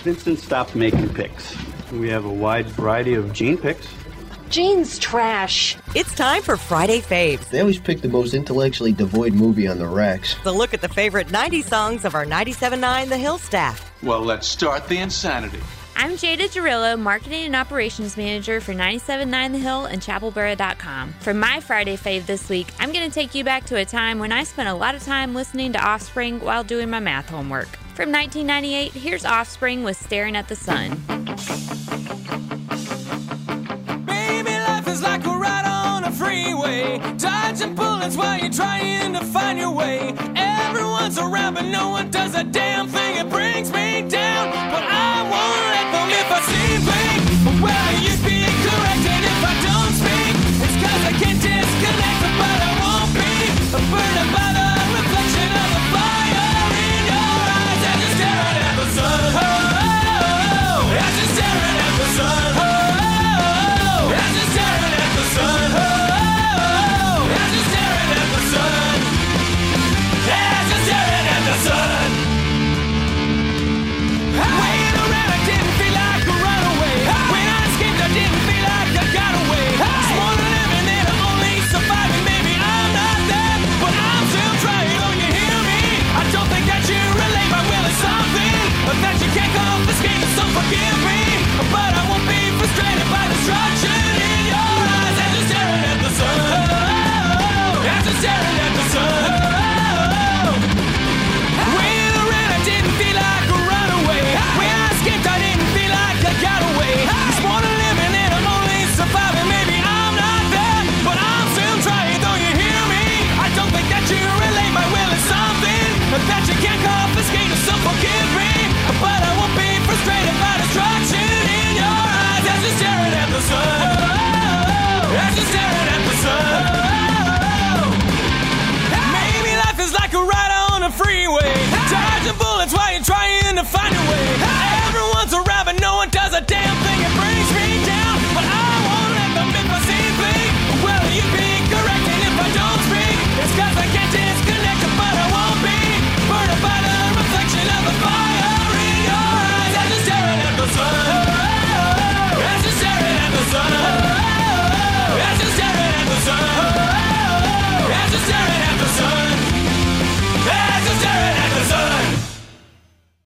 Vincent stopped making picks. We have a wide variety of Gene picks. Gene's trash. It's time for Friday Faves. They always pick the most intellectually devoid movie on the racks. The look at the favorite 90s songs of our 97.9 The Hill staff. Well, let's start the insanity. I'm Jada Girillo, Marketing and Operations Manager for 97.9 The Hill and ChapelBoro.com. For my Friday Fave this week, I'm going to take you back to a time when I spent a lot of time listening to Offspring while doing my math homework. From 1998, here's Offspring with Staring at the Sun. Baby, life is like a ride on a freeway, dodging bullets while you're trying to find your way. Everyone's around, but no one does a damn thing. It brings me down, but I won't let them. If I seem big, well, you'd be incorrect. And if I don't speak, it's cause I can't disconnect. But I won't be burned by the reflection of the fire in your eyes. As you're staring at the sun, oh, as you're staring at the sun, oh, as you're staring at the sun, oh, as you're staring at the sun, as you're staring at the sun. Waiting around, I didn't feel like a runaway. When I escaped, I didn't feel like I got away. It's more than living and I'm only surviving. Maybe I'm not there, but I'm still trying. Oh, you hear me? I don't think that you relate. My will is something that you can't confiscate. So forgive me, but I won't be frustrated by destruction in your eyes. As you're staring at the sun, as you're staring at the sun. Waiting around, I didn't feel like a runaway. When I escaped, I didn't feel like I got away. It's more than living and I'm only surviving. Maybe I'm not there, but I'm still trying. Though you hear me, I don't think that you relate. My will is something that you can't confiscate. So forgive me, but I won't be frustrated by destruction in your eyes. As you're staring at the sun, as you're staring at the sun. Maybe life is like a ride on a freeway, dodging bullets while you're trying to find your way. Everyone's around, but no one does a damn